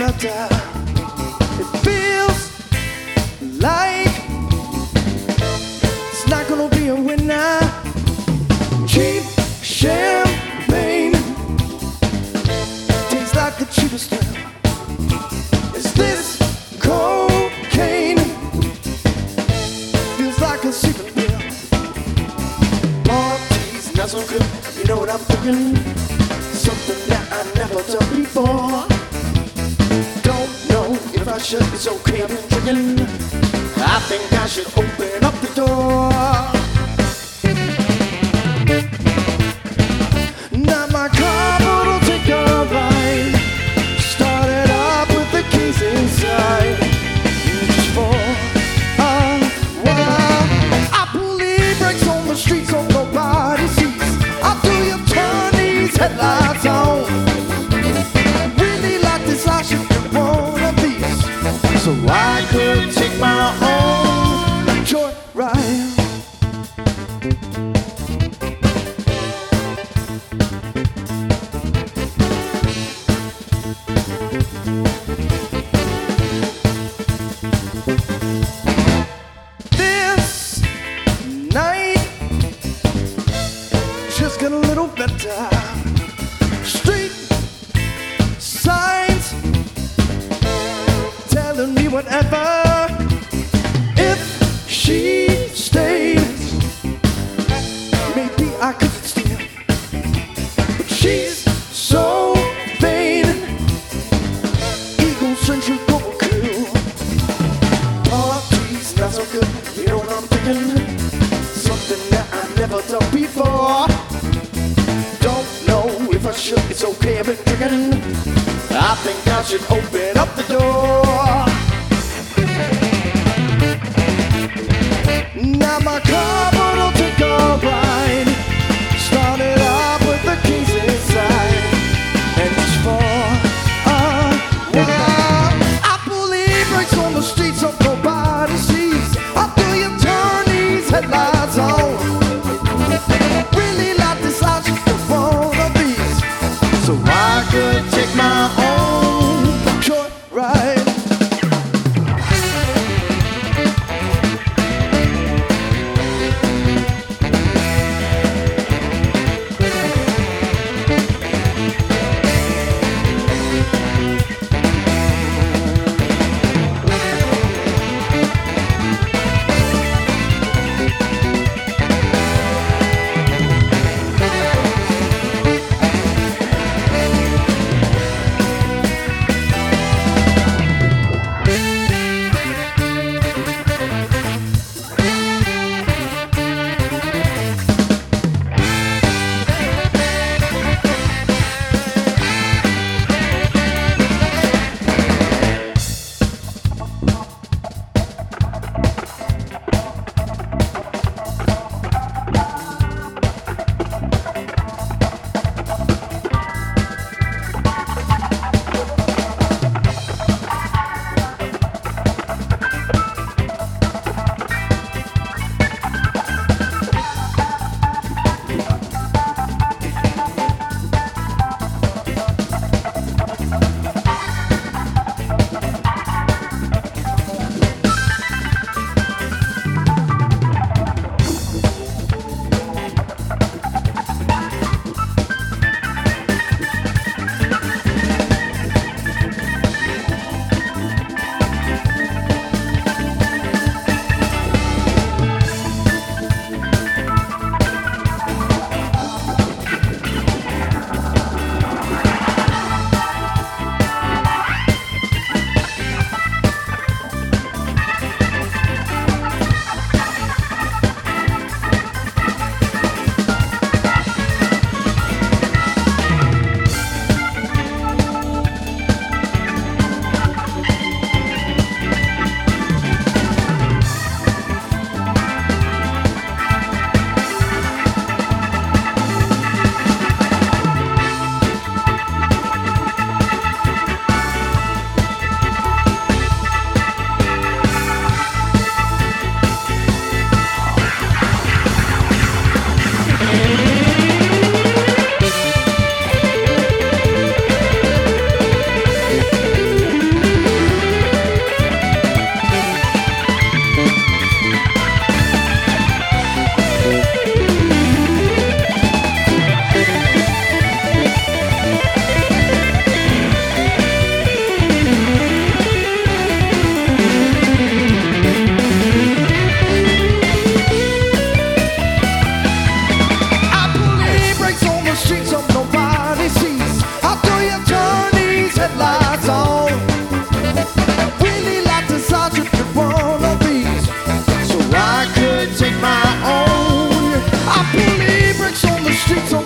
better. It feels like it's not gonna be a winner. Cheap champagne tastes like the cheapest thrill. Is this cocaine? Feels like a secret pill. Parties not so good. You know what I'm thinking? Something that I never done before. Don't know if I should. It's okay, I've been drinking. I think I should open up the door. Not my car, but I'll take a ride. Started off with the keys inside. Just for a while. I pull the brakes on the street so nobody sees. After you turn these headlights on, really like this, I should get one of these, so I could take my own joyride. This night just got a little better. Street signs telling me whatever. If she stays, maybe I could steal. But she's so vain. Egocentric overkill. Parties not so good. You know what I'm thinking? Something that I never done before. Don't know if I should. It's okay, I've been drinking. I think I should open up the door. Not my car, but I'll take a ride. Started off with the keys inside. And just for a while, I pull the brakes on the street so nobody sees. After you turn these headlights on, really like this, I should get one of these, so I could take my own joyride.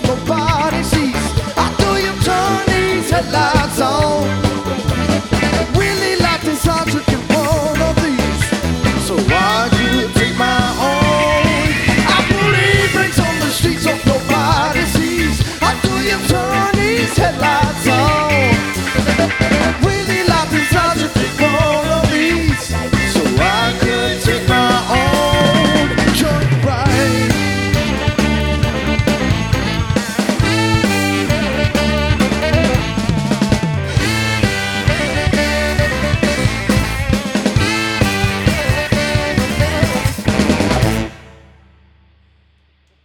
nobody sees. How do you turn these headlights